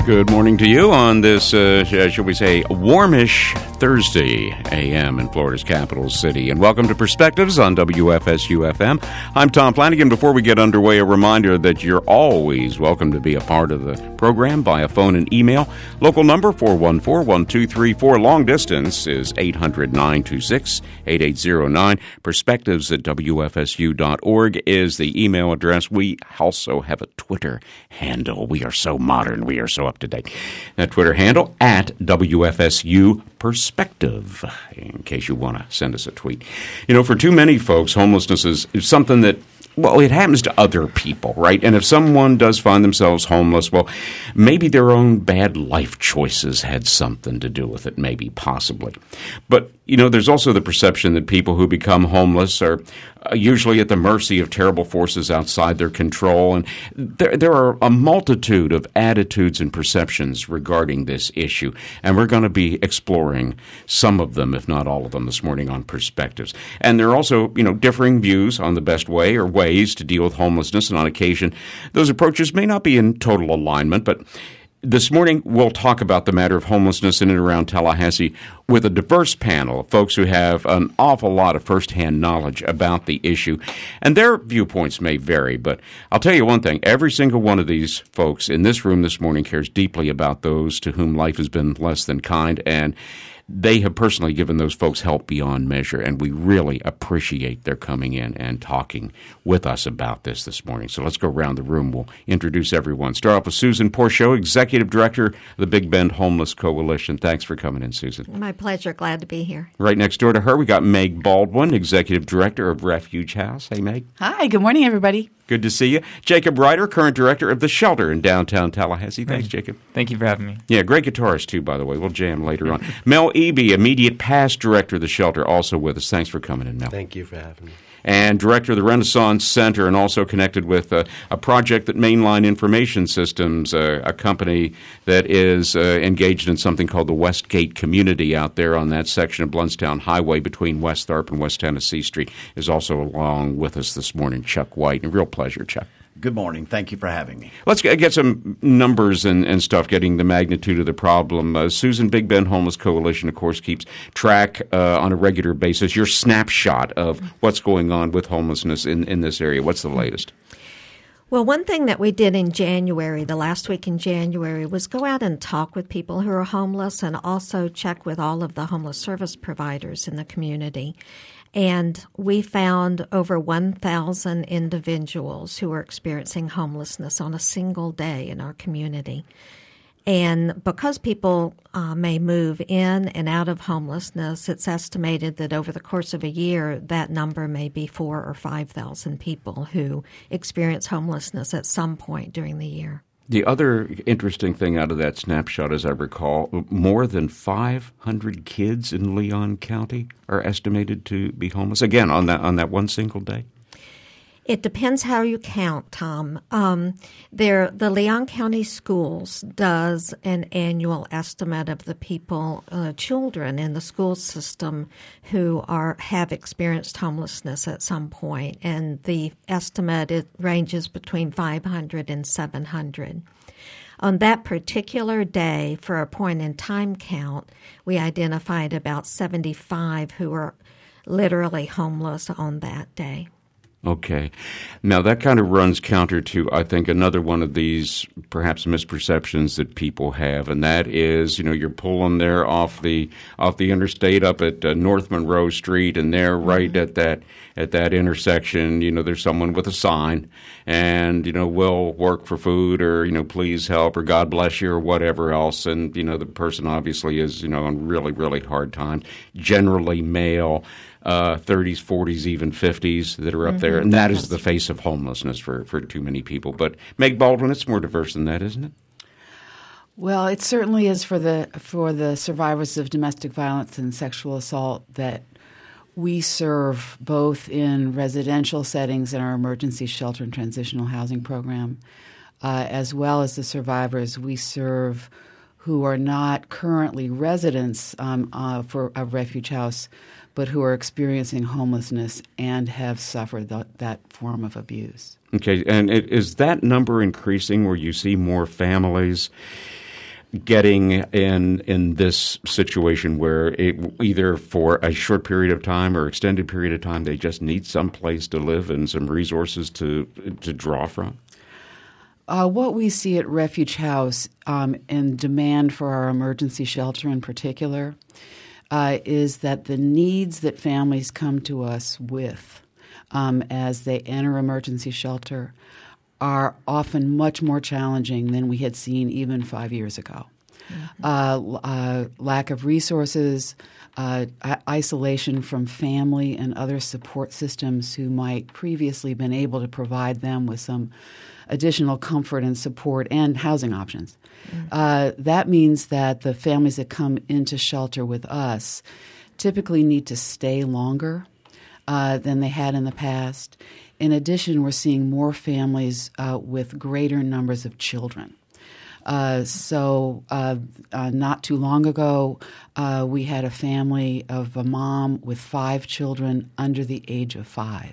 Good morning to you on this, shall we say, warmish Thursday a.m. in Florida's capital city. And welcome to Perspectives on WFSU-FM. I'm Tom Flanagan. Before we get underway, a reminder that you're always welcome to be a part of the program via phone and email. Local number 414-1234. Long distance is 800-926-8809. Perspectives at WFSU.org is the email address. We also have a Twitter handle. We are so modern. We are so up to date. That Twitter handle at WFSU Perspective, in case you want to send us a tweet. You know, for too many folks, homelessness is something that, well, it happens to other people, right? And if someone does find themselves homeless, well, maybe their own bad life choices had something to do with it, maybe, possibly. But, you know, there's also the perception that people who become homeless are usually at the mercy of terrible forces outside their control. And there are a multitude of attitudes and perceptions regarding this issue. And we're going to be exploring some of them, if not all of them, this morning on Perspectives. And there are also, you know, differing views on the best way or ways to deal with homelessness. And on occasion, those approaches may not be in total alignment, but this morning, we'll talk about the matter of homelessness in and around Tallahassee with a diverse panel of folks who have an awful lot of firsthand knowledge about the issue. And their viewpoints may vary, but I'll tell you one thing. Every single one of these folks in this room this morning cares deeply about those to whom life has been less than kind, and they have personally given those folks help beyond measure, and we really appreciate their coming in and talking with us about this morning. So let's go around the room. We'll introduce everyone. Start off with Susan Porchio, Executive Director of the Big Bend Homeless Coalition. Thanks for coming in, Susan. My pleasure. Glad to be here. Right next door to her, we got Meg Baldwin, Executive Director of Refuge House. Hey, Meg. Hi. Good morning, everybody. Good to see you. Jacob Ryder, current director of The Shelter in downtown Tallahassee. Thanks, Jacob. Thank you for having me. Yeah, great guitarist, too, by the way. We'll jam later on. Mel Eby, immediate past director of The Shelter, also with us. Thanks for coming in, Mel. Thank you for having me. And director of the Renaissance Center, and also connected with a project that Mainline Information Systems, a company that is engaged in something called the Westgate Community out there on that section of Blountstown Highway between West Tharp and West Tennessee Street, is also along with us this morning, Chuck White. A real pleasure, Chuck. Good morning. Thank you for having me. Let's get some numbers and stuff, getting the magnitude of the problem. Susan, Big Bend Homeless Coalition, of course, keeps track on a regular basis. Your snapshot of what's going on with homelessness in this area. What's the latest? Well, one thing that we did in January, the last week in January, was go out and talk with people who are homeless and also check with all of the homeless service providers in the community. And we found over 1,000 individuals who were experiencing homelessness on a single day in our community. And because people may move in and out of homelessness, it's estimated that over the course of a year, that number may be 4,000 or 5,000 people who experience homelessness at some point during the year. The other interesting thing out of that snapshot, as I recall, more than 500 kids in Leon County are estimated to be homeless. Again, on that one single day. It depends how you count, Tom. The Leon County Schools does an annual estimate of the people, children in the school system who have experienced homelessness at some point, and the estimate ranges between 500 and 700. On that particular day, for a point-in-time count, we identified about 75 who were literally homeless on that day. Okay. Now, that kind of runs counter to, I think, another one of these perhaps misperceptions that people have, and that is, you know, you're pulling there off the interstate up at North Monroe Street, and there right at that intersection, you know, there's someone with a sign, and, you know, we'll work for food, or, you know, please help, or God bless you, or whatever else, and, you know, the person obviously is, you know, on really, really hard times, generally male, 30s, 40s, even 50s that are up there. And that is the face of homelessness for too many people. But Meg Baldwin, it's more diverse than that, isn't it? Well, it certainly is for the survivors of domestic violence and sexual assault that we serve both in residential settings in our emergency shelter and transitional housing program, as well as the survivors we serve who are not currently residents for a refuge house, but who are experiencing homelessness and have suffered that form of abuse. Okay, and is that number increasing where you see more families getting in this situation where either for a short period of time or extended period of time they just need some place to live and some resources to draw from? What we see at Refuge House and demand for our emergency shelter in particular is that the needs that families come to us with as they enter emergency shelter are often much more challenging than we had seen even 5 years ago. Lack of resources, isolation from family and other support systems who might previously been able to provide them with some additional comfort and support and housing options. That means that the families that come into shelter with us typically need to stay longer than they had in the past. In addition, we're seeing more families with greater numbers of children. So not too long ago, we had a family of a mom with 5 children under the age of 5.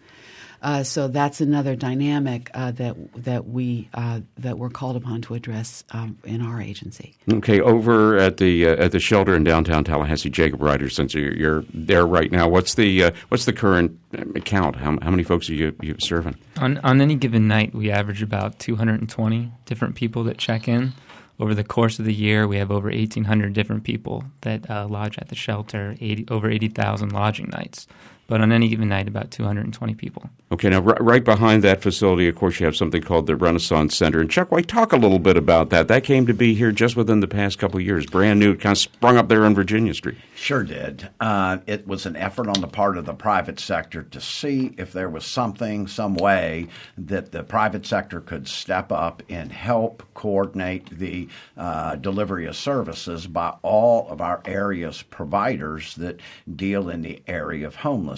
So that's another dynamic that we're called upon to address in our agency. Okay, over at the shelter in downtown Tallahassee, Jacob Ryder, since you're there right now, what's the current count? How many folks are you serving? On any given night, we average about 220 different people that check in. Over the course of the year, we have over 1,800 different people that lodge at the shelter, over 80,000 lodging nights. But on any given night, about 220 people. Okay, now right behind that facility, of course, you have something called the Renaissance Center. And Chuck White, talk a little bit about that. That came to be here just within the past couple of years, brand new, kind of sprung up there on Virginia Street. Sure did. It was an effort on the part of the private sector to see if there was some way that the private sector could step up and help coordinate the delivery of services by all of our area's providers that deal in the area of homelessness.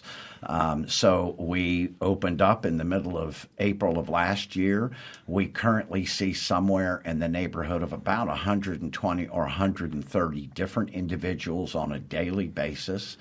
So we opened up in the middle of April of last year. We currently see somewhere in the neighborhood of about 120 or 130 different individuals on a daily basis.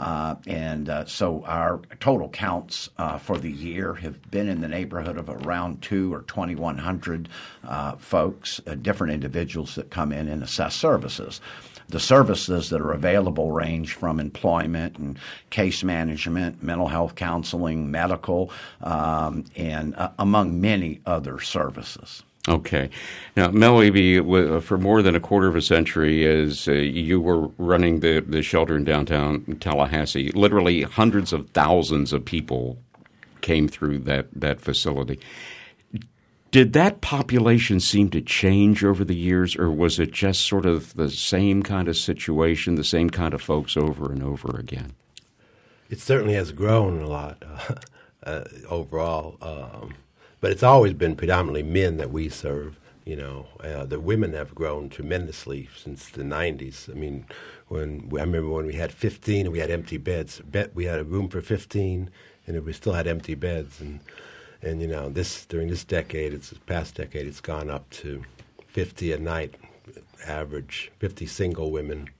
So our total counts for the year have been in the neighborhood of around 2 or 2,100 folks, different individuals that come in and assess services. The services that are available range from employment and case management, mental health counseling, medical, and among many other services. Okay. Now, Mel Eby, for more than a quarter of a century, as you were running the shelter in downtown Tallahassee, literally hundreds of thousands of people came through that facility. Did that population seem to change over the years, or was it just sort of the same kind of situation, the same kind of folks over and over again? It certainly has grown a lot overall, but it's always been predominantly men that we serve. The women have grown tremendously since the 90s. I mean, I remember when we had 15 and we had empty beds. We had a room for 15, and we still had empty beds. And during this past decade, it's gone up to 50 a night, average 50 single women,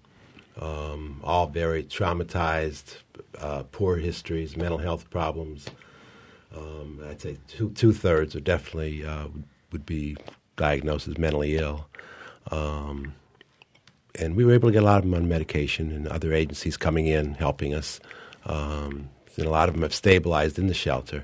all very traumatized, poor histories, mental health problems. I'd say two-thirds are definitely would be diagnosed as mentally ill. And we were able to get a lot of them on medication, and other agencies coming in, helping us. And a lot of them have stabilized in the shelter.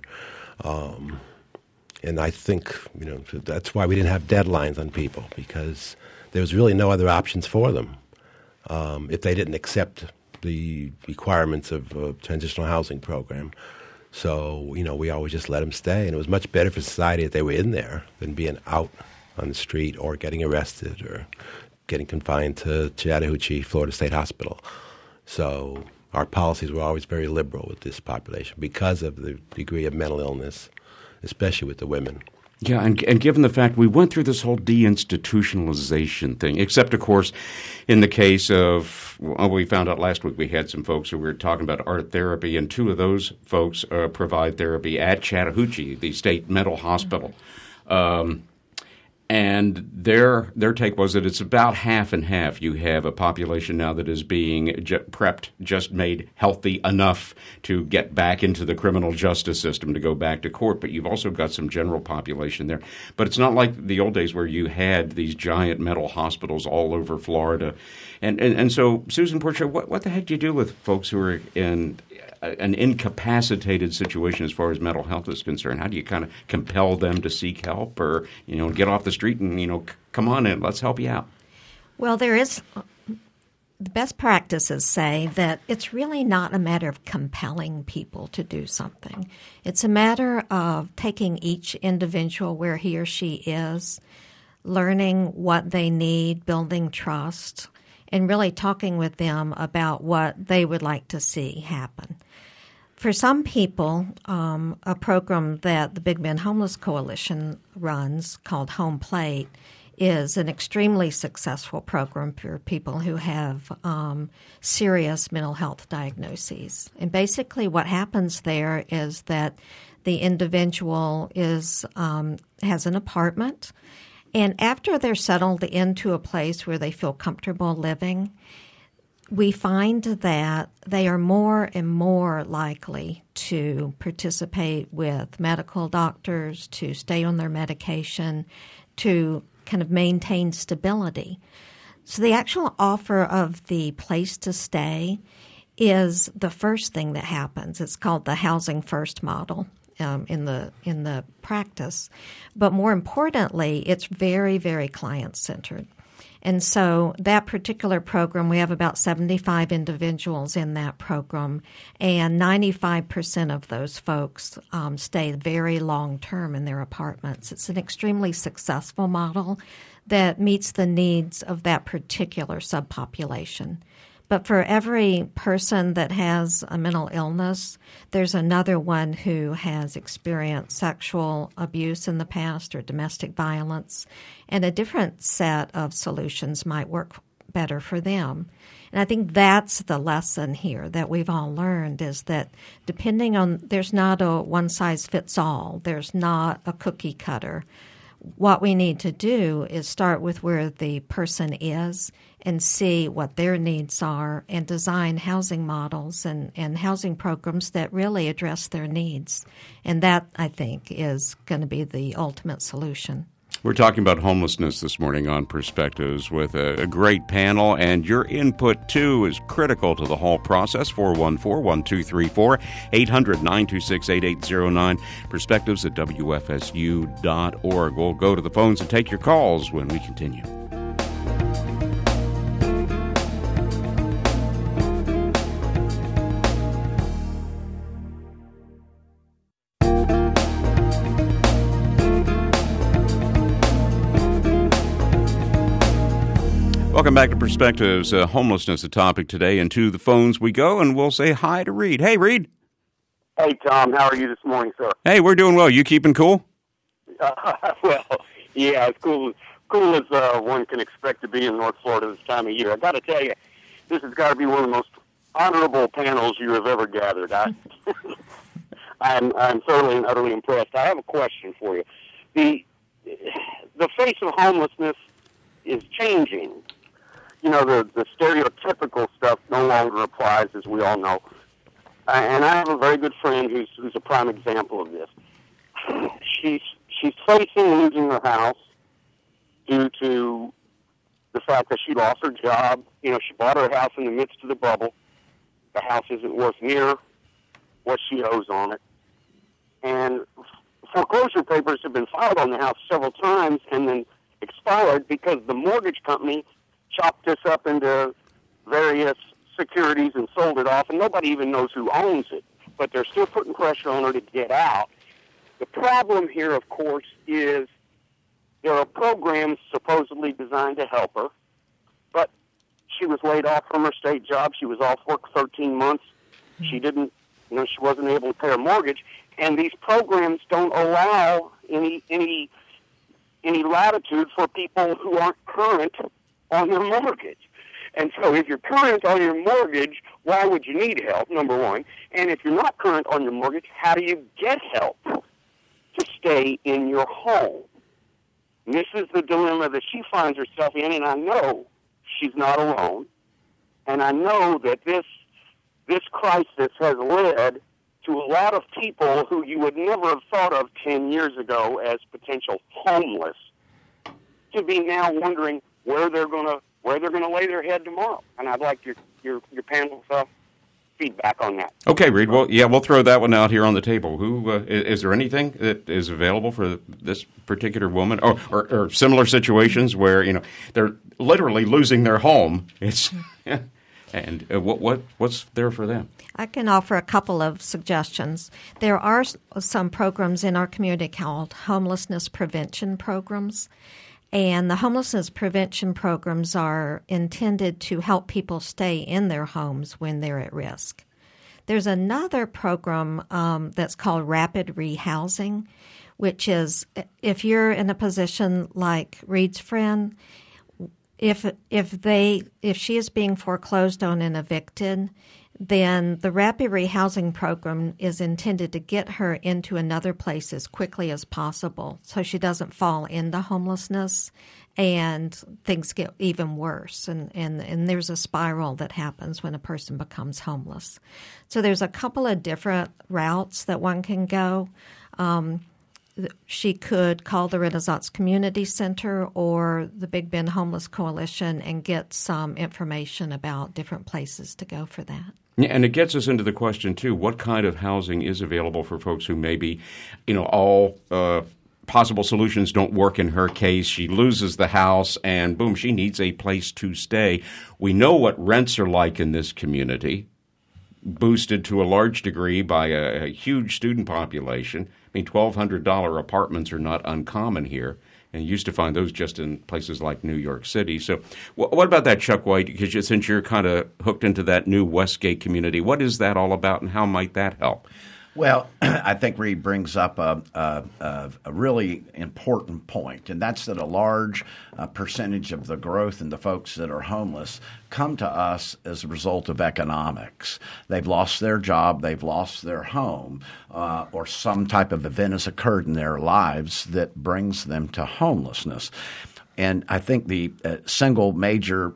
And I think, that's why we didn't have deadlines on people, because there was really no other options for them if they didn't accept the requirements of a transitional housing program. So, we always just let them stay. And it was much better for society if they were in there than being out on the street or getting arrested or getting confined to Chattahoochee, Florida State Hospital. So our policies were always very liberal with this population because of the degree of mental illness, especially with the women. Yeah, and given the fact we went through this whole deinstitutionalization thing, except, of course, in the case of, we found out last week we had some folks who were talking about art therapy, and 2 of those folks provide therapy at Chattahoochee, the state mental hospital. And their take was that it's about half and half. You have a population now that is being prepped, just made healthy enough to get back into the criminal justice system, to go back to court. But you've also got some general population there. But it's not like the old days where you had these giant mental hospitals all over Florida. And so, Susan Porcher, what the heck do you do with folks who are in an incapacitated situation as far as mental health is concerned? How do you kind of compel them to seek help, or get off the street and come on in, let's help you out? Well, the best practices say that it's really not a matter of compelling people to do something. It's a matter of taking each individual where he or she is, learning what they need, building trust, and really talking with them about what they would like to see happen. For some people, a program that the Big Bend Homeless Coalition runs called Home Plate is an extremely successful program for people who have serious mental health diagnoses. And basically what happens there is that the individual has an apartment, and after they're settled into a place where they feel comfortable living, we find that they are more and more likely to participate with medical doctors, to stay on their medication, to kind of maintain stability. So the actual offer of the place to stay is the first thing that happens. It's called the Housing First model in the practice. But more importantly, it's very, very client-centered. And so that particular program, we have about 75 individuals in that program, and 95% of those folks stay very long-term in their apartments. It's an extremely successful model that meets the needs of that particular subpopulation. But for every person that has a mental illness, there's another one who has experienced sexual abuse in the past or domestic violence, and a different set of solutions might work better for them. And I think that's the lesson here that we've all learned, is that there's not a one-size-fits-all. There's not a cookie cutter. What we need to do is start with where the person is and see what their needs are, and design housing models and housing programs that really address their needs. And that, I think, is going to be the ultimate solution. We're talking about homelessness this morning on Perspectives with a great panel, and your input, too, is critical to the whole process. 414-1234, 800-926-8809, perspectives at WFSU.org. We'll go to the phones and take your calls when we continue. Welcome back to Perspectives. Homelessness, a topic today, and to the phones we go, and we'll say hi to Reed. Hey, Reed. Hey, Tom. How are you this morning, sir? Hey, we're doing well. You keeping cool? Well, yeah, as cool as one can expect to be in North Florida this time of year. I got to tell you, this has got to be one of the most honorable panels you have ever gathered. I'm thoroughly and utterly impressed. I have a question for you. The face of homelessness is changing. You know, the stereotypical stuff no longer applies, as we all know. And I have a very good friend who's a prime example of this. She's facing losing her house due to the fact that she lost her job. You know, she bought her house in the midst of the bubble. The house isn't worth near what she owes on it. And foreclosure papers have been filed on the house several times and then expired because the mortgage company chopped this up into various securities and sold it off, and nobody even knows who owns it. But they're still putting pressure on her to get out. The problem here, of course, is there are programs supposedly designed to help her, but she was laid off from her state job. She was off work 13 months. She wasn't able to pay her mortgage, and these programs don't allow any latitude for people who aren't current on their mortgage. And so if you're current on your mortgage, why would you need help, number one? And if you're not current on your mortgage, how do you get help to stay in your home? And this is the dilemma that she finds herself in, and I know she's not alone. And I know that this crisis has led to a lot of people who you would never have thought of 10 years ago as potential homeless to be now wondering where they're going to lay their head tomorrow. And I'd like your panel's feedback on that. Okay, Reed. Well, yeah, we'll throw that one out here on the table. Who is there anything that is available for this particular woman, or similar situations where they're literally losing their home? It's and what's there for them? I can offer a couple of suggestions. There are some programs in our community called homelessness prevention programs. And the homelessness prevention programs are intended to help people stay in their homes when they're at risk. There's another program that's called Rapid Rehousing, which is if you're in a position like Reed's friend, if she is being foreclosed on and evicted, then the Rapid Rehousing program is intended to get her into another place as quickly as possible so she doesn't fall into homelessness and things get even worse. And there's a spiral that happens when a person becomes homeless. So there's a couple of different routes that one can go. She could call the Renaissance Community Center or the Big Bend Homeless Coalition and get some information about different places to go for that. Yeah, and it gets us into the question, too, what kind of housing is available for folks who maybe, all possible solutions don't work in her case. She loses the house and, boom, she needs a place to stay. We know what rents are like in this community, boosted to a large degree by a huge student population. I mean, $1,200 apartments are not uncommon here. And you used to find those just in places like New York City. So what about that, Chuck White? Because since you're kind of hooked into that new Westgate community, what is that all about and how might that help? Well, I think Reed brings up a really important point, and that's that a large percentage of the growth in the folks that are homeless come to us as a result of economics. They've lost their job, they've lost their home, or some type of event has occurred in their lives that brings them to homelessness. And I think the single major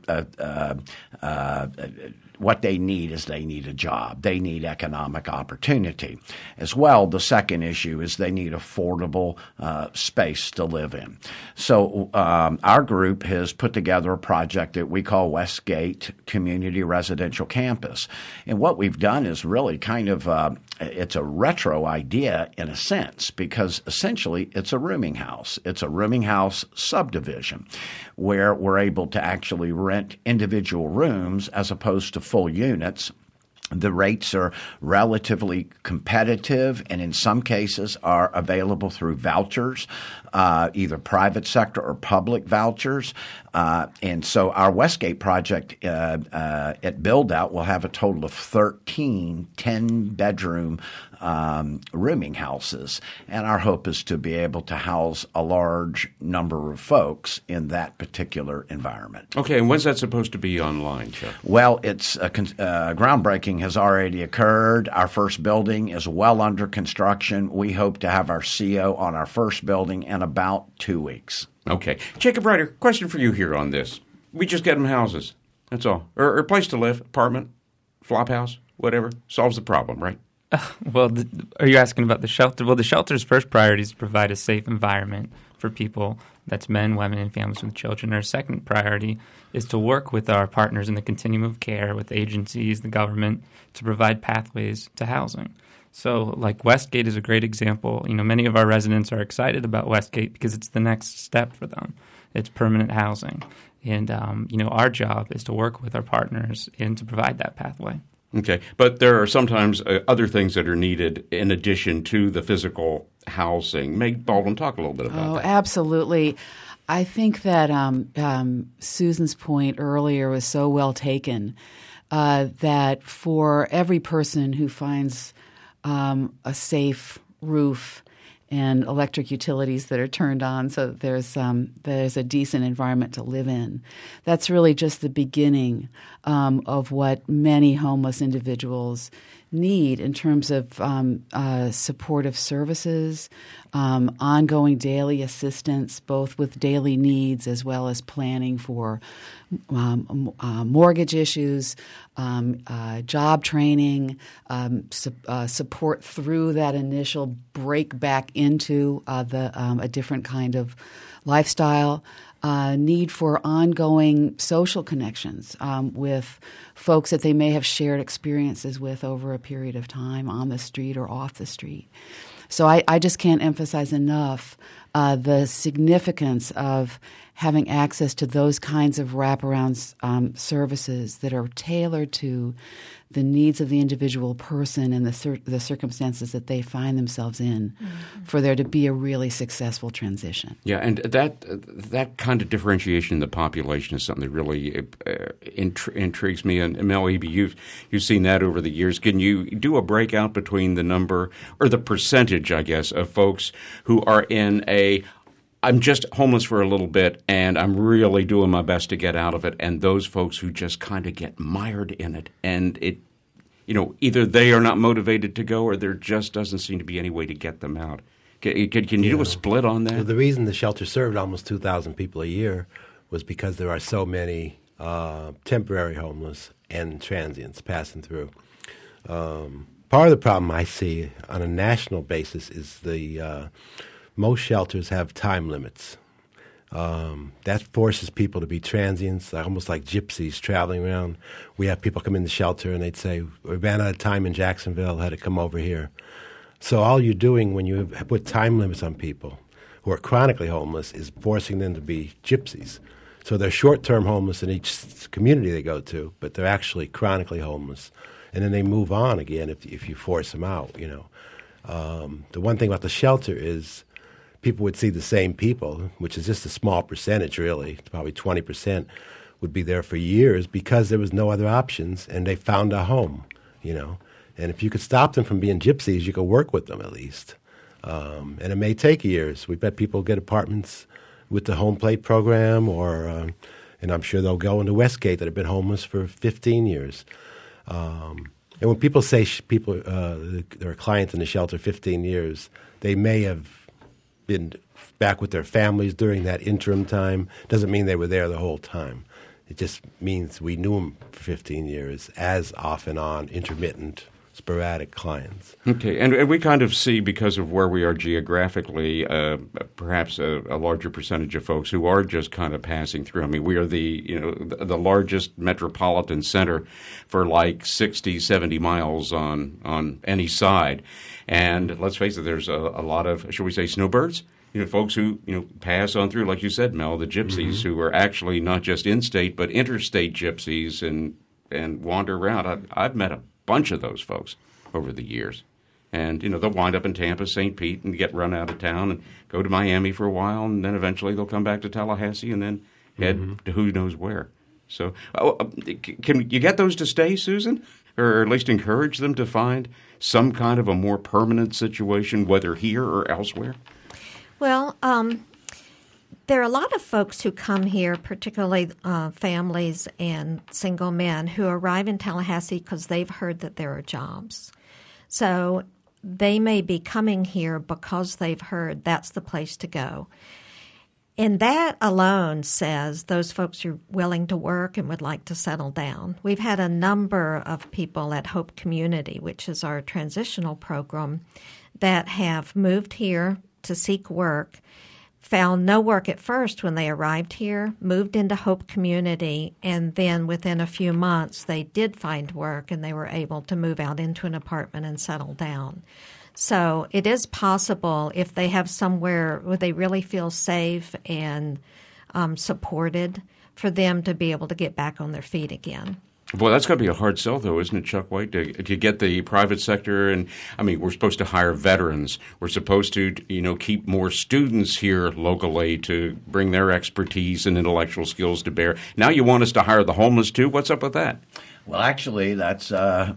what they need is they need a job. They need economic opportunity. As well, the second issue is they need affordable space to live in. So our group has put together a project that we call Westgate Community Residential Campus. And what we've done is really kind of it's a retro idea in a sense because essentially it's a rooming house. It's a rooming house subdivision where we're able to actually rent individual rooms as opposed to full units. The rates are relatively competitive and in some cases are available through vouchers, either private sector or public vouchers. And so our Westgate project at Build Out will have a total of 13 10-bedroom rooming houses. And our hope is to be able to house a large number of folks in that particular environment. Okay, and when's that supposed to be online, Chuck? Well, it's groundbreaking has already occurred. Our first building is well under construction. We hope to have our CO on our first building in about 2 weeks. Okay. Jacob Ryder, question for you here on this. We just get them houses. That's all. Or a place to live, apartment, flop house, whatever. Solves the problem, right? Well, are you asking about the shelter? Well, the shelter's first priority is to provide a safe environment for people. That's men, women, and families with children. Our second priority is to work with our partners in the continuum of care, with agencies, the government, to provide pathways to housing. So, like Westgate is a great example. Many of our residents are excited about Westgate because it's the next step for them. It's permanent housing. And, our job is to work with our partners and to provide that pathway. Okay, but there are sometimes other things that are needed in addition to the physical housing. Meg Baldwin, talk a little bit about that. Oh, absolutely. I think that Susan's point earlier was so well taken that for every person who finds a safe roof and electric utilities that are turned on so that there's a decent environment to live in. That's really just the beginning of what many homeless individuals need in terms of supportive services, ongoing daily assistance, both with daily needs as well as planning for mortgage issues, job training, support through that initial break back into a different kind of lifestyle. Need for ongoing social connections with folks that they may have shared experiences with over a period of time on the street or off the street. So I just can't emphasize enough the significance of having access to those kinds of wraparound services that are tailored to the needs of the individual person and the circumstances that they find themselves in, for there to be a really successful transition. Yeah, and that kind of differentiation in the population is something that really intrigues me. And Mel Eby, you've seen that over the years. Can you do a breakout between the number or the percentage, I guess, of folks who are in I'm just homeless for a little bit, and I'm really doing my best to get out of it, and those folks who just kind of get mired in it, and it, either they are not motivated to go, or there just doesn't seem to be any way to get them out. Can you do a split on that? Well, the reason the shelter served almost 2,000 people a year was because there are so many temporary homeless and transients passing through. Part of the problem I see on a national basis is most shelters have time limits. That forces people to be transients, almost like gypsies traveling around. We have people come in the shelter and they'd say, we ran out of time in Jacksonville, had to come over here. So all you're doing when you put time limits on people who are chronically homeless is forcing them to be gypsies. So they're short-term homeless in each community they go to, but they're actually chronically homeless. And then they move on again if you force them out, The one thing about the shelter is people would see the same people, which is just a small percentage really, probably 20% would be there for years because there was no other options and they found a home, And if you could stop them from being gypsies, you could work with them at least. And it may take years. We've had people get apartments with the Home Plate program and I'm sure they'll go into Westgate that have been homeless for 15 years. And when people say there are clients in the shelter 15 years, they may have been back with their families during that interim time. Doesn't mean they were there the whole time. It just means we knew them for 15 years as off and on, intermittent, sporadic clients. Okay, and we kind of see, because of where we are geographically, perhaps a larger percentage of folks who are just kind of passing through. I mean, we are the largest metropolitan center for like 60, 70 miles on any side. And let's face it, there's a lot of, shall we say, snowbirds? Folks who, pass on through, like you said, Mel, the gypsies who are actually not just in-state but interstate gypsies and wander around. I've met a bunch of those folks over the years. And, they'll wind up in Tampa, St. Pete, and get run out of town and go to Miami for a while, and then eventually they'll come back to Tallahassee and then head to who knows where. So can you get those to stay, Susan? Or at least encourage them to find some kind of a more permanent situation, whether here or elsewhere? Well, there are a lot of folks who come here, particularly families and single men, who arrive in Tallahassee because they've heard that there are jobs. So they may be coming here because they've heard that's the place to go. And that alone says those folks are willing to work and would like to settle down. We've had a number of people at Hope Community, which is our transitional program, that have moved here to seek work, found no work at first when they arrived here, moved into Hope Community, and then within a few months they did find work and they were able to move out into an apartment and settle down. So it is possible, if they have somewhere where they really feel safe and supported, for them to be able to get back on their feet again. Boy, that's got to be a hard sell, though, isn't it, Chuck White, to get the private sector? And I mean, we're supposed to hire veterans. We're supposed to, keep more students here locally to bring their expertise and intellectual skills to bear. Now you want us to hire the homeless, too? What's up with that? Well, actually, that's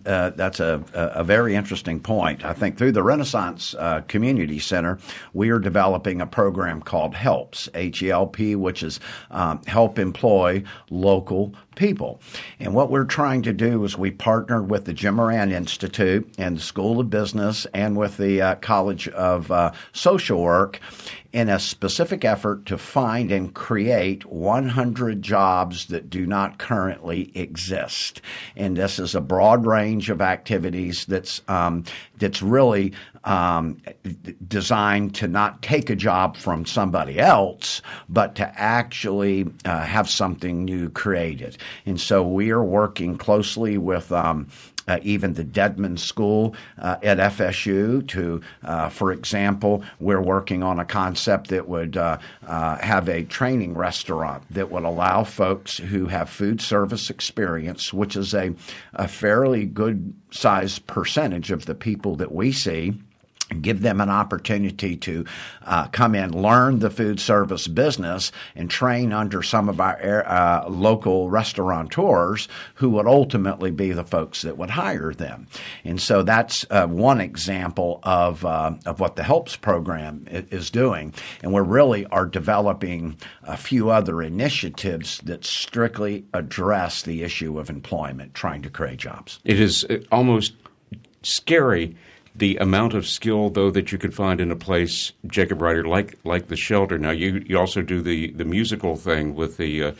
a very interesting point. I think through the Renaissance Community Center, we are developing a program called HELPS, HELP, which is Help Employ Local people. And what we're trying to do is we partnered with the Jim Moran Institute and the School of Business and with the College of Social Work in a specific effort to find and create 100 jobs that do not currently exist. And this is a broad range of activities that's really designed to not take a job from somebody else, but to actually have something new created. And so we are working closely with even the Dedman School at FSU to, for example, we're working on a concept that would have a training restaurant that would allow folks who have food service experience, which is a fairly good sized percentage of the people that we see, give them an opportunity to come in, learn the food service business, and train under some of our local restaurateurs who would ultimately be the folks that would hire them. And so that's one example of what the HELPS program is doing. And we really are developing a few other initiatives that strictly address the issue of employment, trying to create jobs. It is almost scary the amount of skill, though, that you could find in a place, Jacob Ryder, like the shelter. Now, you also do the musical thing with the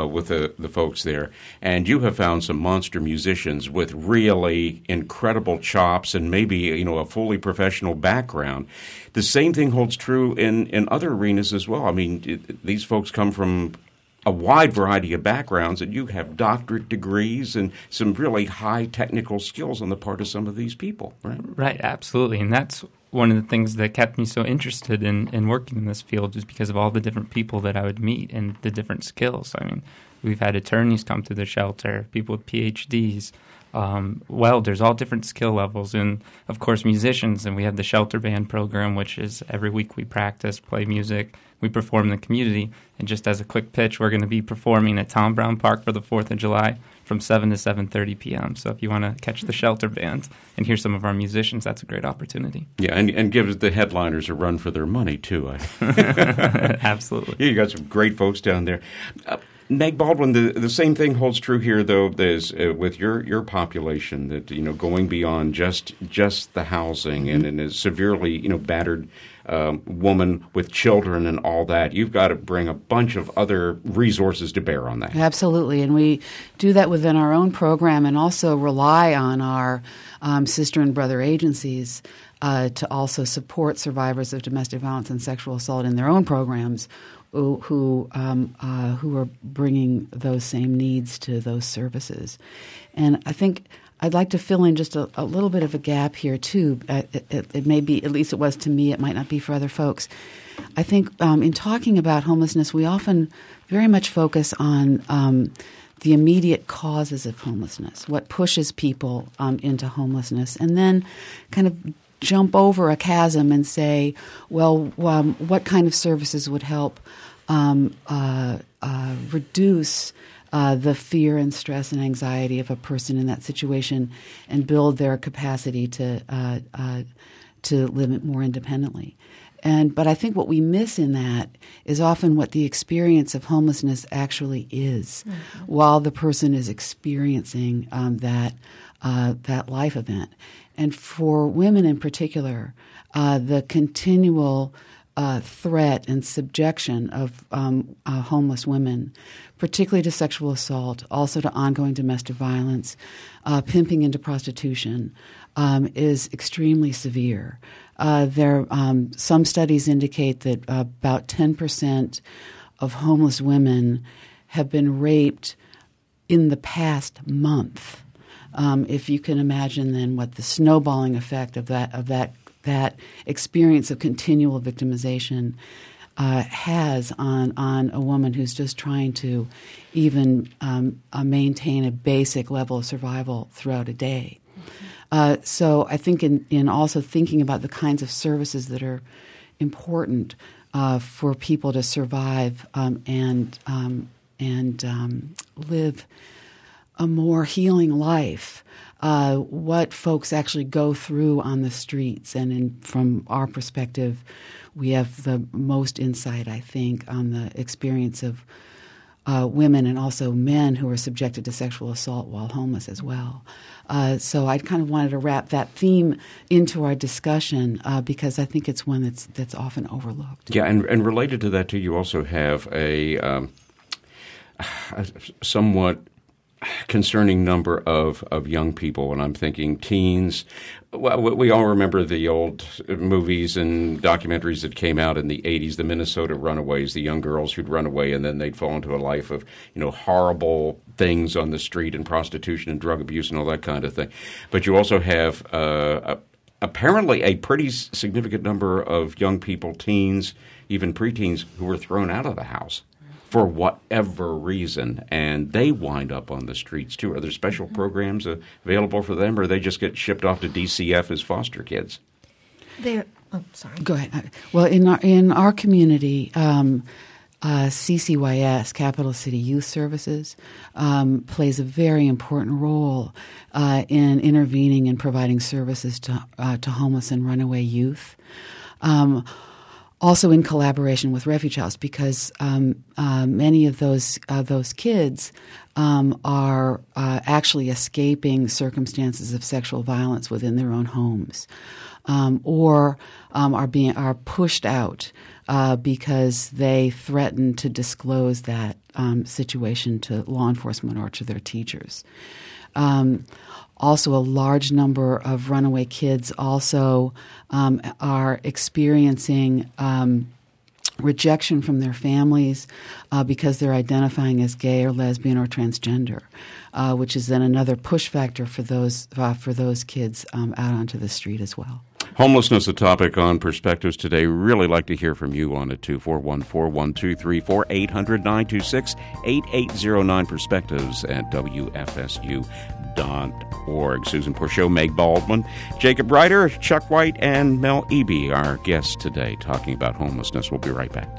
folks there, and you have found some monster musicians with really incredible chops and maybe a fully professional background. The same thing holds true in other arenas as well. I mean, these folks come from a wide variety of backgrounds, and you have doctorate degrees and some really high technical skills on the part of some of these people, right? Right, absolutely. And that's one of the things that kept me so interested in working in this field, just because of all the different people that I would meet and the different skills. I mean, we've had attorneys come to the shelter, people with PhDs, welders, all different skill levels, and of course musicians. And we have the shelter band program, which is every week we practice, play music, we perform in the community. And just as a quick pitch, we're going to be performing at Tom Brown Park for the 4th of July from 7 to 7:30 p.m. So if you want to catch the shelter band and hear some of our musicians, that's a great opportunity. Yeah, and give the headliners a run for their money, too. Absolutely. Yeah, you got some great folks down there. Meg Baldwin, the same thing holds true here, though, as with your population, that going beyond just the housing and a severely battered woman with children and all that. You've got to bring a bunch of other resources to bear on that. Absolutely, and we do that within our own program, and also rely on our sister and brother agencies to also support survivors of domestic violence and sexual assault in their own programs, who are bringing those same needs to those services. And I think I'd like to fill in just a little bit of a gap here, too. It may be, at least it was to me, it might not be for other folks. I think in talking about homelessness, we often very much focus on the immediate causes of homelessness, what pushes people into homelessness, and then kind of jump over a chasm and say, well, what kind of services would help reduce the fear and stress and anxiety of a person in that situation and build their capacity to live it more independently. But I think what we miss in that is often what the experience of homelessness actually is, while the person is experiencing that life event. And for women in particular, the continual threat and subjection of homeless women, particularly to sexual assault, also to ongoing domestic violence, pimping into prostitution, is extremely severe. Some studies indicate that about 10% of homeless women have been raped in the past month. If you can imagine then what the snowballing effect of that experience of continual victimization has on a woman who's just trying to even maintain a basic level of survival throughout a day. So I think in also thinking about the kinds of services that are important for people to survive and live a more healing life, what folks actually go through on the streets. And from our perspective, we have the most insight, I think, on the experience of women and also men who are subjected to sexual assault while homeless as well. So I kind of wanted to wrap that theme into our discussion because I think it's one that's often overlooked. Yeah, and related to that too, you also have a somewhat concerning number of young people, and I'm thinking teens. Well, we all remember the old movies and documentaries that came out in the 80s, the Minnesota Runaways, the young girls who'd run away and then they'd fall into a life of, horrible things on the street and prostitution and drug abuse and all that kind of thing. But you also have apparently a pretty significant number of young people, teens, even preteens, who were thrown out of the house for whatever reason, and they wind up on the streets too. Are there special programs available for them, or they just get shipped off to DCF as foster kids? Sorry. Go ahead. Well, in our community, CCYS, Capital City Youth Services, plays a very important role in intervening and providing services to homeless and runaway youth. Also in collaboration with Refuge House, because many of those kids are actually escaping circumstances of sexual violence within their own homes, or are pushed out because they threaten to disclose that situation to law enforcement or to their teachers. Also, a large number of runaway kids also are experiencing rejection from their families because they're identifying as gay or lesbian or transgender, which is then another push factor for those kids out onto the street as well. Homelessness, a topic on Perspectives today. Really like to hear from you on it, too. 414-1234, 800-926-8809, Perspectives at WFSU.org. Susan Porchot, Meg Baldwin, Jacob Ryder, Chuck White, and Mel Eby, our guests today, talking about homelessness. We'll be right back.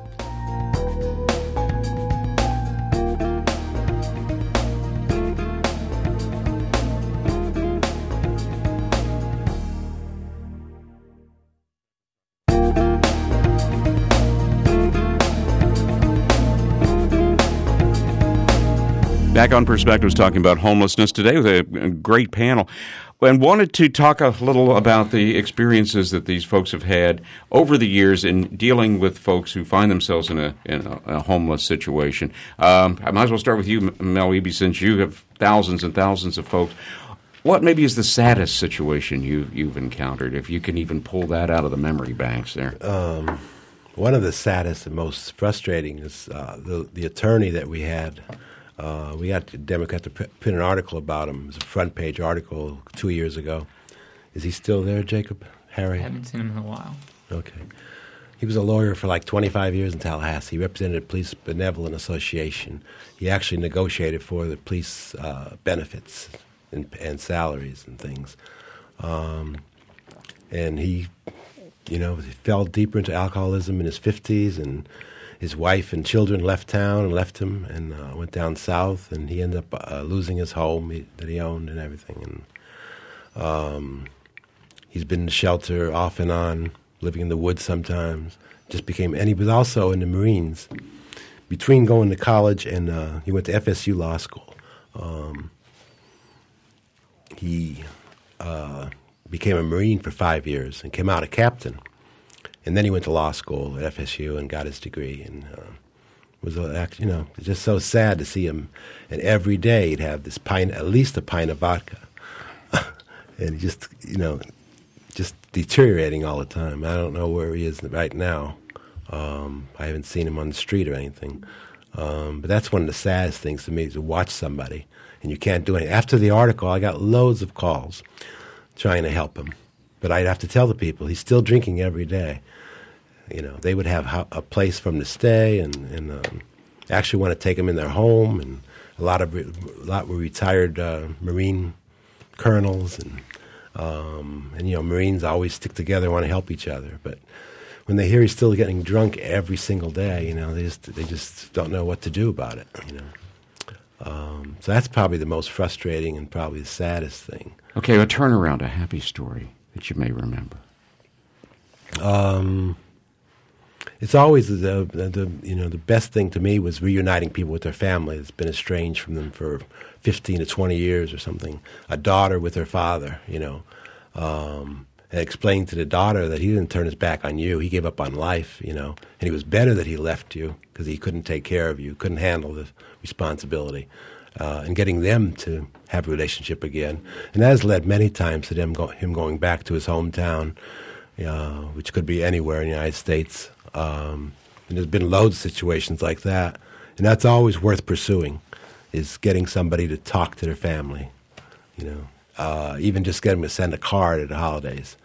Back on Perspectives, talking about homelessness today with a great panel. And wanted to talk a little about the experiences that these folks have had over the years in dealing with folks who find themselves in a homeless situation. I might as well start with you, Mel Eby, since you have thousands and thousands of folks. What maybe is the saddest situation you've encountered, if you can even pull that out of the memory banks there? One of the saddest and most frustrating is the attorney that we had. We got the Democrat to print an article about him. It was a front-page article 2 years ago. Is he still there, Jacob? Harry? I haven't seen him in a while. Okay. He was a lawyer for like 25 years in Tallahassee. He represented Police Benevolent Association. He actually negotiated for the police benefits and salaries and things. And he, fell deeper into alcoholism in his 50s, and his wife and children left town and left him and went down south, and he ended up losing his home that he owned and everything. And he's been in the shelter off and on, living in the woods sometimes. And he was also in the Marines. Between going to college and he went to FSU Law School. He became a Marine for 5 years and came out a captain. And then he went to law school at FSU and got his degree. And it was it's just so sad to see him. And every day he'd have this at least a pint of vodka, and just deteriorating all the time. I don't know where he is right now. I haven't seen him on the street or anything. But that's one of the saddest things to me, to watch somebody and you can't do anything. After the article, I got loads of calls trying to help him. But I'd have to tell the people, he's still drinking every day. They would have a place for him to stay, and actually want to take him in their home. And a lot were retired Marine colonels, and Marines always stick together, want to help each other. But when they hear he's still getting drunk every single day, they just don't know what to do about it. So that's probably the most frustrating and probably the saddest thing. Okay, a turnaround, a happy story that you may remember. it's always the best thing to me was reuniting people with their family that's been estranged from them for 15 to 20 years or something. A daughter with her father, and explain to the daughter that he didn't turn his back on you. He gave up on life, and he was better that he left you because he couldn't take care of you, couldn't handle the responsibility, and getting them to have a relationship again. And that has led many times to him going back to his hometown, which could be anywhere in the United States. And there's been loads of situations like that. And that's always worth pursuing, is getting somebody to talk to their family, even just get them to send a card at the holidays.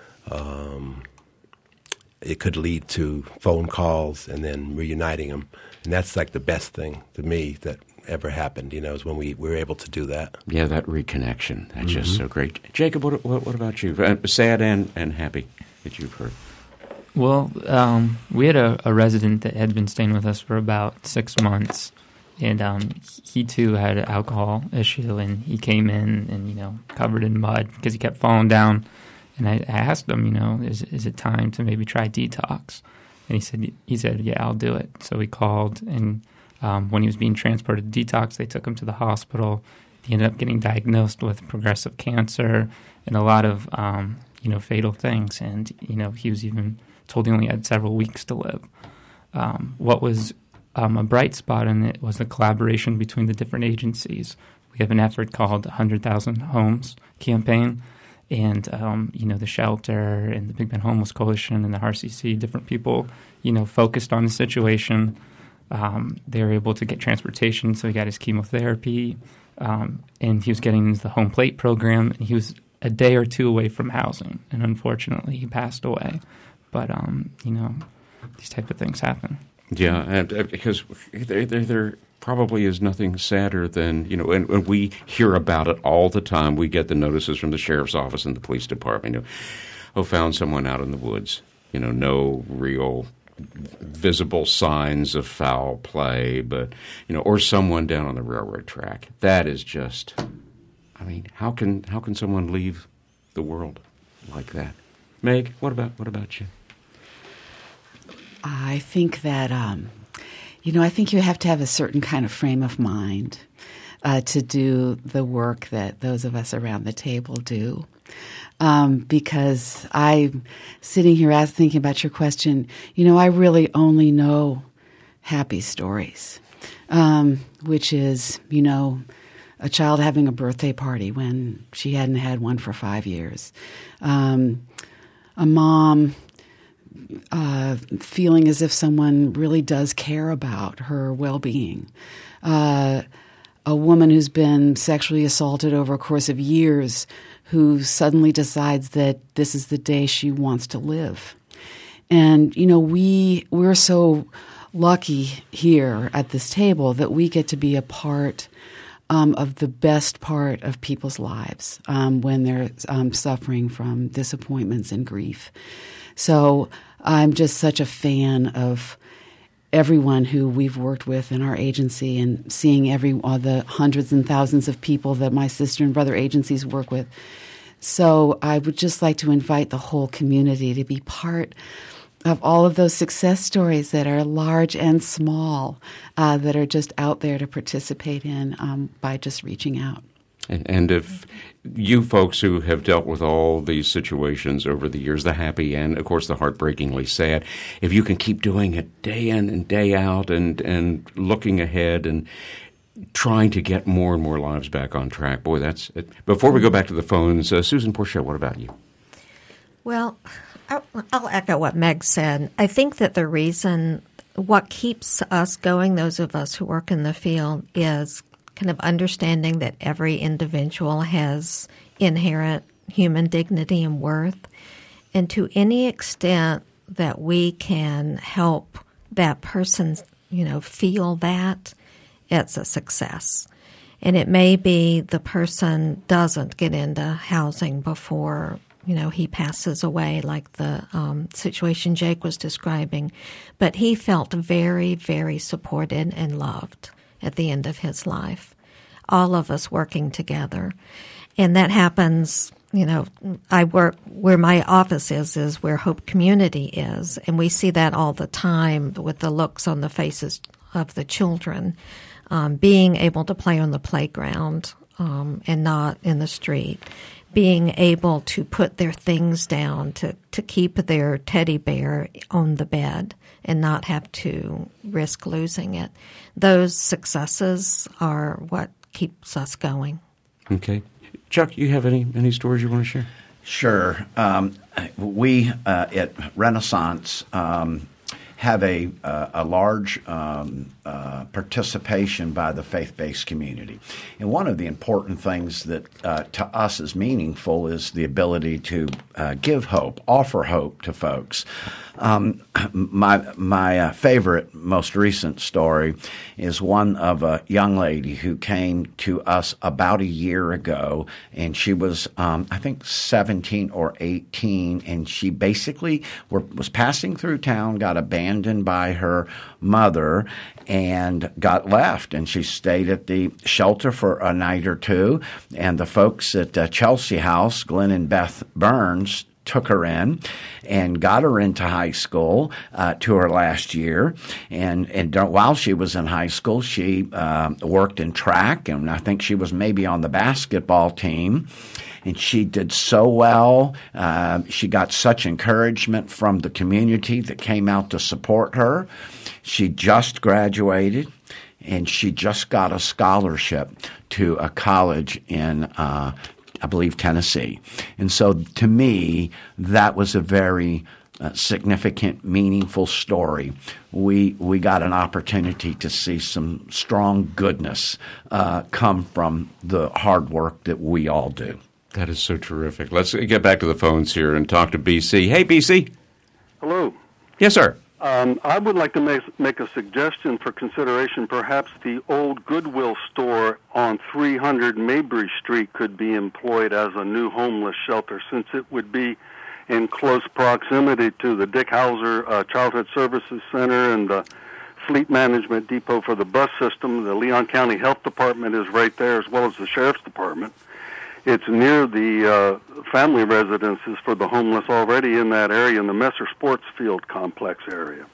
It could lead to phone calls and then reuniting them. And that's like the best thing to me that ever happened, is when we were able to do that. Yeah, that reconnection. That's just so great. Jacob, what about you? Sad and happy that you've heard. Well, we had a resident that had been staying with us for about 6 months, and he too had an alcohol issue, and he came in and, covered in mud because he kept falling down. And I asked him, is it time to maybe try detox? And he said, yeah, I'll do it. So we called, and when he was being transported to detox, they took him to the hospital. He ended up getting diagnosed with progressive cancer and a lot of, fatal things. And, he was even told he only had several weeks to live. What was a bright spot in it was the collaboration between the different agencies. We have an effort called 100,000 Homes campaign. And, the shelter and the Big Bend Homeless Coalition and the RCC, different people, focused on the situation. They were able to get transportation, so he got his chemotherapy. And he was getting into the home plate program. And he was a day or two away from housing. And unfortunately, he passed away. But, these type of things happen. Yeah, because there probably is nothing sadder than, and we hear about it all the time. We get the notices from the sheriff's office and the police department. Found someone out in the woods. No real visible signs of foul play, but, or someone down on the railroad track. That is just, how can someone leave the world like that? Meg, what about you? I think that, I think you have to have a certain kind of frame of mind to do the work that those of us around the table do. Because I'm sitting here thinking about your question, I really only know happy stories, which is, a child having a birthday party when she hadn't had one for 5 years, a mom feeling as if someone really does care about her well-being. A woman who's been sexually assaulted over a course of years who suddenly decides that this is the day she wants to live. And, we're so lucky here at this table that we get to be a part of the best part of people's lives when they're suffering from disappointments and grief. So I'm just such a fan of everyone who we've worked with in our agency and seeing all the hundreds and thousands of people that my sister and brother agencies work with. So I would just like to invite the whole community to be part of all of those success stories that are large and small that are just out there to participate in by just reaching out. And if you folks who have dealt with all these situations over the years, the happy and, of course, the heartbreakingly sad, if you can keep doing it day in and day out and looking ahead and trying to get more and more lives back on track, boy, that's it. Before we go back to the phones, Susan Porchette, what about you? Well, I'll echo what Meg said. I think that the reason what keeps us going, those of us who work in the field, is kind of understanding that every individual has inherent human dignity and worth. And to any extent that we can help that person, feel that, it's a success. And it may be the person doesn't get into housing before, he passes away, like the situation Jake was describing. But he felt very, very supported and loved at the end of his life, all of us working together. And that happens, I work where my office is where Hope Community is, and we see that all the time with the looks on the faces of the children, being able to play on the playground and not in the street, being able to put their things down, to keep their teddy bear on the bed and not have to risk losing it. Those successes are what keeps us going. Okay. Chuck, you have any stories you want to share? Sure. We at Renaissance have a large participation by the faith-based community. And one of the important things that to us is meaningful is the ability to give hope, offer hope to folks. My favorite, most recent story is one of a young lady who came to us about a year ago, and she was, I think, 17 or 18, and she basically was passing through town, got abandoned by her mother, and got left. And she stayed at the shelter for a night or two, and the folks at Chelsea House, Glenn and Beth Burns, took her in and got her into high school to her last year. And while she was in high school, she worked in track, and I think she was maybe on the basketball team. And she did so well. She got such encouragement from the community that came out to support her. She just graduated, and she just got a scholarship to a college in I believe, Tennessee. And so to me, that was a very significant, meaningful story. We got an opportunity to see some strong goodness come from the hard work that we all do. That is so terrific. Let's get back to the phones here and talk to BC. Hey, BC. Hello. Yes, sir. I would like to make a suggestion for consideration. Perhaps the old Goodwill store on 300 Mabry Street could be employed as a new homeless shelter, since it would be in close proximity to the Dick Hauser Childhood Services Center and the Fleet Management Depot for the bus system. The Leon County Health Department is right there, as well as the Sheriff's Department. It's near the family residences for the homeless already in that area, in the Messer Sports Field complex area.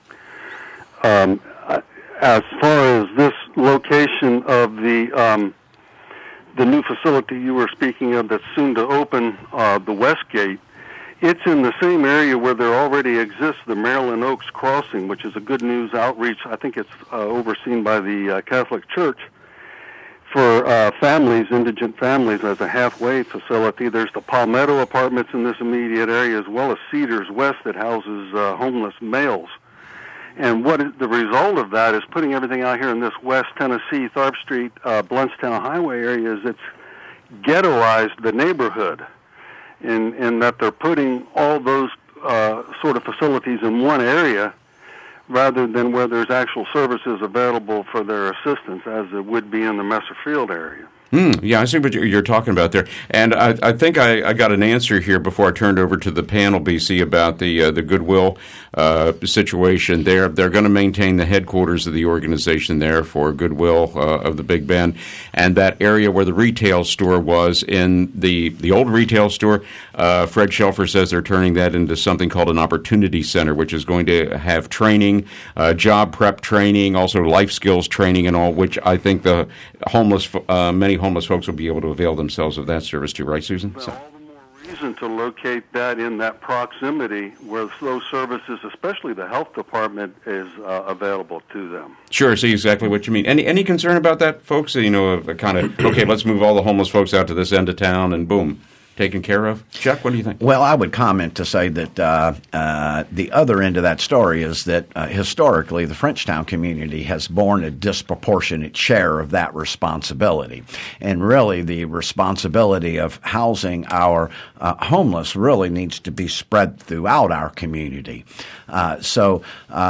As far as this location of the new facility you were speaking of that's soon to open, the Westgate, it's in the same area where there already exists the Maryland Oaks Crossing, which is a good news outreach. I think it's overseen by the Catholic Church. For families, indigent families, as a halfway facility. There's the Palmetto Apartments in this immediate area, as well as Cedars West that houses homeless males. And the result of that is putting everything out here in this West Tennessee, Tharp Street, Bluntstown Highway area, is it's ghettoized the neighborhood in that they're putting all those sort of facilities in one area, rather than where there's actual services available for their assistance, as it would be in the Messer Field area. Yeah, I see what you're talking about there. And I think I got an answer here before I turned over to the panel, BC, about the Goodwill situation there. They're going to maintain the headquarters of the organization there for Goodwill of the Big Bend. And that area where the retail store was in the old retail store, Fred Shelfer says they're turning that into something called an opportunity center, which is going to have training, job prep training, also life skills training and all, which I think the many homeless folks will be able to avail themselves of that service too, right, Susan? Well, all the more reason to locate that in that proximity where those services, especially the health department, is available to them. Sure, see exactly what you mean. Any concern about that, folks? Okay, let's move all the homeless folks out to this end of town and boom, taken care of? Chuck, what do you think? Well, I would comment to say that the other end of that story is that historically the Frenchtown community has borne a disproportionate share of that responsibility. And really the responsibility of housing our homeless really needs to be spread throughout our community. So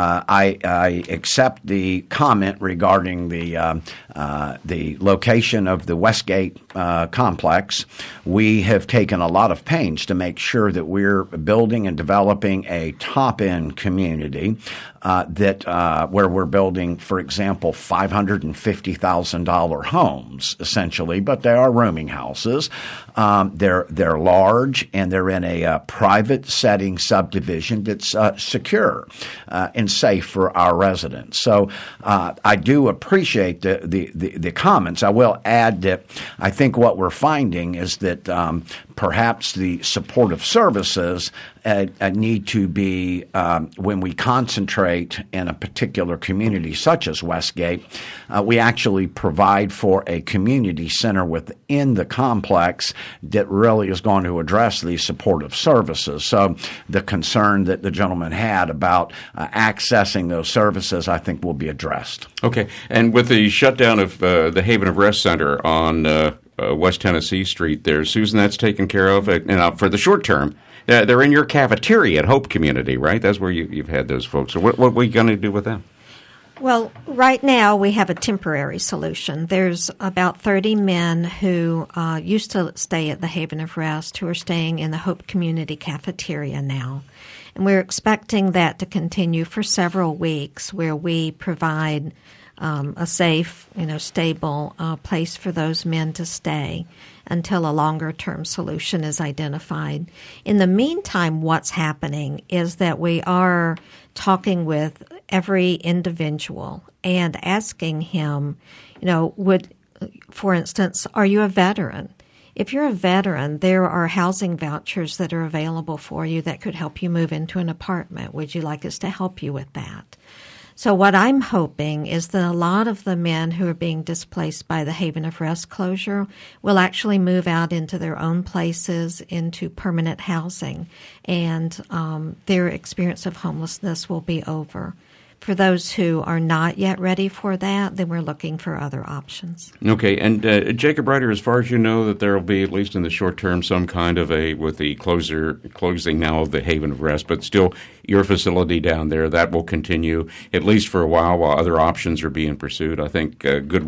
I accept the comment regarding the location of the Westgate complex. We have taken taken a lot of pains to make sure that we're building and developing a top-end community where we're building, for example, $550,000 homes, essentially, but they are rooming houses. They're large, and they're in a private setting subdivision that's secure and safe for our residents. So I do appreciate the comments. I will add that I think what we're finding is that perhaps the supportive services need to be, when we concentrate in a particular community such as Westgate, we actually provide for a community center within the complex that really is going to address these supportive services. So the concern that the gentleman had about accessing those services, I think, will be addressed. Okay. And with the shutdown of the Haven of Rest Center on West Tennessee Street there, Susan, that's taken care of for the short term. They're in your cafeteria at Hope Community, right? That's where you've had those folks. So what are we going to do with them? Well, right now we have a temporary solution. There's about 30 men who used to stay at the Haven of Rest who are staying in the Hope Community cafeteria now. And we're expecting that to continue for several weeks, where we provide a safe, stable place for those men to stay until a longer-term solution is identified. In the meantime, what's happening is that we are talking with every individual and asking him, for instance, are you a veteran? If you're a veteran, there are housing vouchers that are available for you that could help you move into an apartment. Would you like us to help you with that? So what I'm hoping is that a lot of the men who are being displaced by the Haven of Rest closure will actually move out into their own places, into permanent housing, and their experience of homelessness will be over. For those who are not yet ready for that, then we're looking for other options. Okay. And Jacob Ryder, as far as you know, that there will be, at least in the short term, some kind of with the closing now of the Haven of Rest, but still your facility down there, that will continue at least for a while other options are being pursued. I think United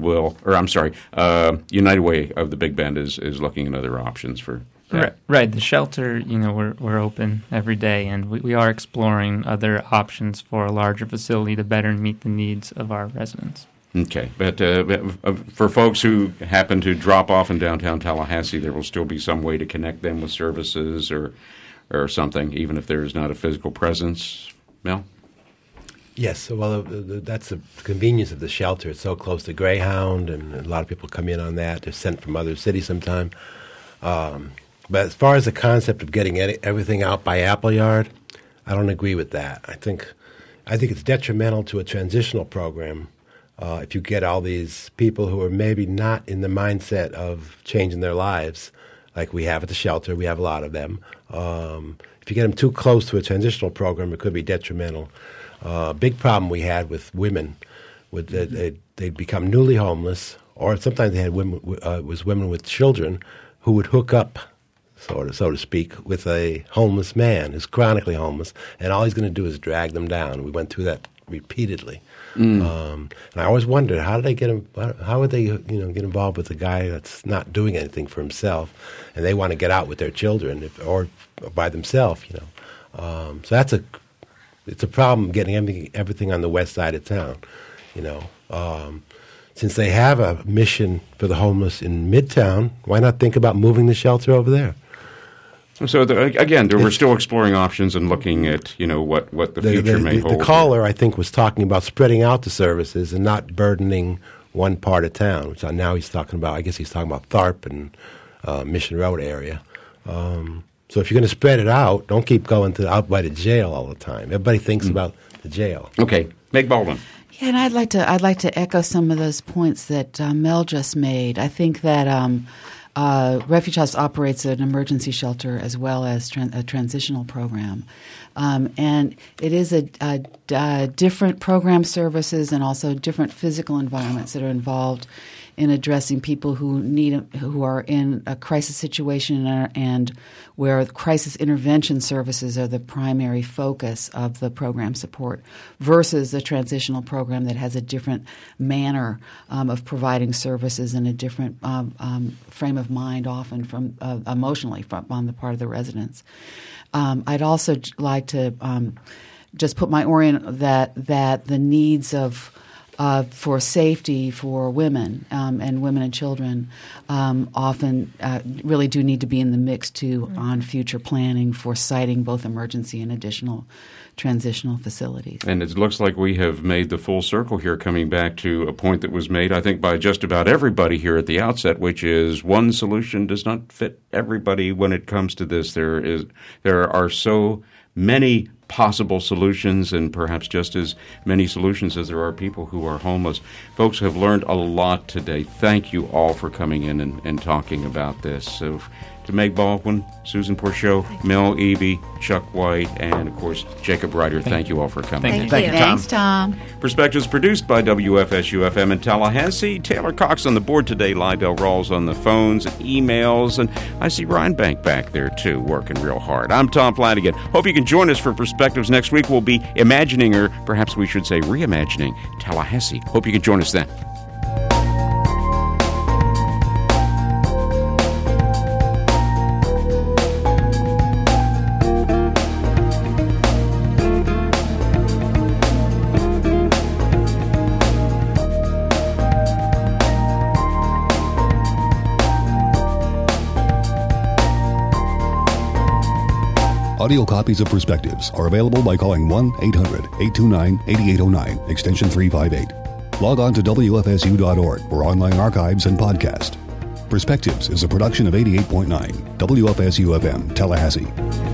Way of the Big Bend is looking at other options for Right. The shelter, we're open every day, and we are exploring other options for a larger facility to better meet the needs of our residents. Okay. But for folks who happen to drop off in downtown Tallahassee, there will still be some way to connect them with services or something, even if there is not a physical presence. Mel? Yes, well, that's the convenience of the shelter. It's so close to Greyhound, and a lot of people come in on that. They're sent from other cities sometime. But as far as the concept of getting everything out by Appleyard, I don't agree with that. I think it's detrimental to a transitional program if you get all these people who are maybe not in the mindset of changing their lives, like we have at the shelter. We have a lot of them. If you get them too close to a transitional program, it could be detrimental. Big problem we had with women, they'd become newly homeless, or sometimes they had women with children who would hook up, so to speak, with a homeless man who's chronically homeless, and all he's going to do is drag them down. We went through that repeatedly, and I always wondered how would they get get involved with a guy that's not doing anything for himself, and they want to get out with their children or by themselves, So it's a problem getting everything on the west side of town, Since they have a mission for the homeless in Midtown, why not think about moving the shelter over there? So we're still exploring options and looking at what the future may hold. The caller, I think, was talking about spreading out the services and not burdening one part of town. Which now he's talking about. I guess he's talking about Tharp and Mission Road area. So if you're going to spread it out, don't keep going out by the jail all the time. Everybody thinks about the jail. Okay, Meg Baldwin. Yeah, and I'd like to echo some of those points that Mel just made. I think that Refuge House operates an emergency shelter as well as a transitional program. And it is a different program services and also different physical environments that are involved in addressing people who are in a crisis situation and where crisis intervention services are the primary focus of the program support, versus a transitional program that has a different manner of providing services and a different frame of mind, often from emotionally on the part of the residents. I'd also like to just put my oar in that the needs for safety for women and women and children often really do need to be in the mix too on future planning for siting both emergency and additional transitional facilities. And it looks like we have made the full circle here, coming back to a point that was made, I think, by just about everybody here at the outset, which is one solution does not fit everybody when it comes to this. There are so many possible solutions, and perhaps just as many solutions as there are people who are homeless. Folks have learned a lot today. Thank you all for coming in and talking about this. So to Meg Baldwin, Susan Porchot, Mel Eby, Chuck White, and, of course, Jacob Ryder, thank you all for coming. Thank you, Tom. Thanks, Tom. Perspectives produced by WFSU-FM in Tallahassee. Taylor Cox on the board today, Lydell Rawls on the phones and emails, and I see Ryan Bank back there, too, working real hard. I'm Tom Flanagan. Hope you can join us for Perspectives next week. We'll be imagining, or perhaps we should say reimagining, Tallahassee. Hope you can join us then. Audio copies of Perspectives are available by calling 1-800-829-8809, extension 358. Log on to WFSU.org for online archives and podcast. Perspectives is a production of 88.9 WFSU-FM, Tallahassee.